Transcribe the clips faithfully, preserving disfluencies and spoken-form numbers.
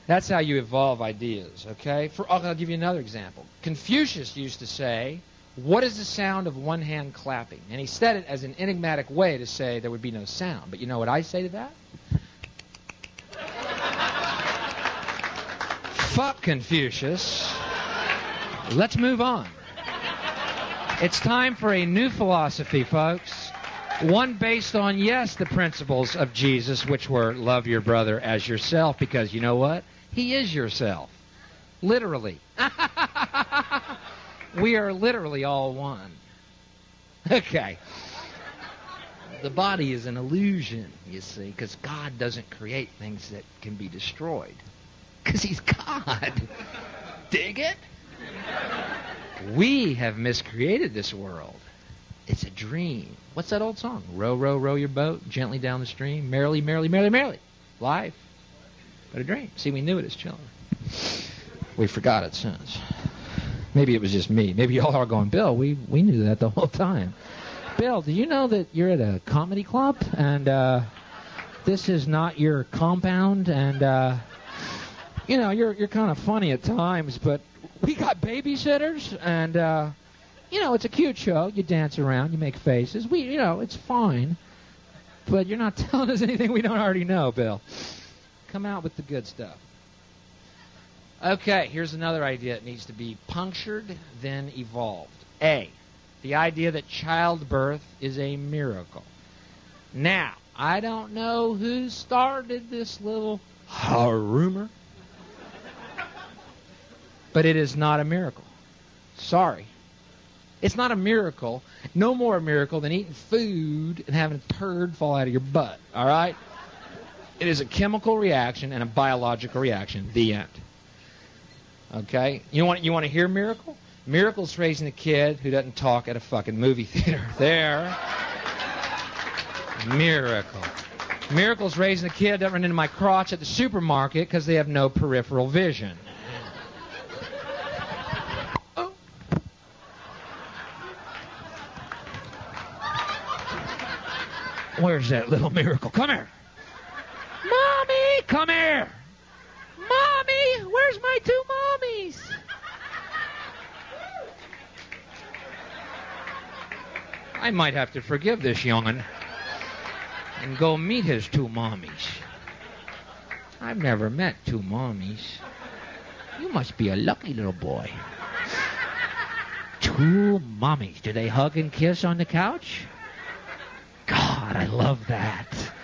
That's how you evolve ideas, okay? For, I'll give you another example. Confucius used to say, what is the sound of one hand clapping? And he said it as an enigmatic way to say there would be no sound. But you know what I say to that? Fuck Confucius. Let's move on. It's time for a new philosophy, folks. One based on, yes, the principles of Jesus, which were love your brother as yourself, because you know what? He is yourself. Literally. We are literally all one. Okay. The body is an illusion, you see, because God doesn't create things that can be destroyed. Because He's God. Dig it? We have miscreated this world. It's a dream. What's that old song? Row, row, row your boat gently down the stream. Merrily, merrily, merrily, merrily. Life, but a dream. See, we knew it as children. We forgot it since. Maybe it was just me. Maybe y'all are going, Bill, we, we knew that the whole time. Bill, do you know that you're at a comedy club and uh, this is not your compound and, uh, you know, you're you're kind of funny at times, but we got babysitters and, uh, you know, it's a cute show. You dance around, you make faces. We, you know, it's fine, but you're not telling us anything we don't already know, Bill. Come out with the good stuff. Okay, here's another idea that needs to be punctured, then evolved. A, the idea that childbirth is a miracle. Now, I don't know who started this little rumor, but it is not a miracle. Sorry. It's not a miracle. No more a miracle than eating food and having a turd fall out of your butt, all right? It is a chemical reaction and a biological reaction. The end. Okay? You want you want to hear miracle? Miracle's raising a kid who doesn't talk at a fucking movie theater. There. Miracle. Miracle's raising a kid that doesn't run into my crotch at the supermarket because they have no peripheral vision. Oh. Where's that little miracle? Come here. Mommy, come here. Mommy, where's my two mommies? I might have to forgive this young'un and go meet his two mommies. I've never met two mommies. You must be a lucky little boy. Two mommies. Do they hug and kiss on the couch? God, I love that.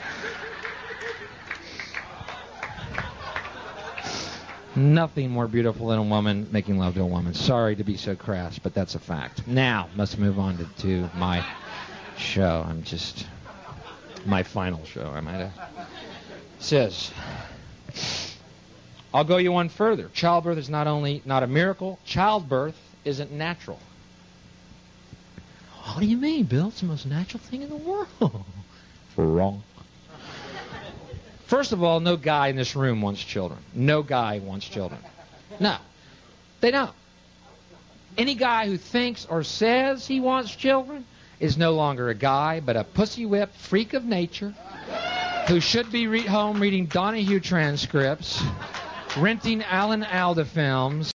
Nothing more beautiful than a woman making love to a woman. Sorry to be so crass, but that's a fact. Now, let's move on to, to my show. I'm just... My final show, I might have. Says, I'll go you one further. Childbirth is not only not a miracle, childbirth isn't natural. What do you mean, Bill? It's the most natural thing in the world. Wrong. First of all, no guy in this room wants children. No guy wants children. No. They don't. Any guy who thinks or says he wants children is no longer a guy, but a pussy-whipped freak of nature who should be re- home reading Donahue transcripts, renting Alan Alda films,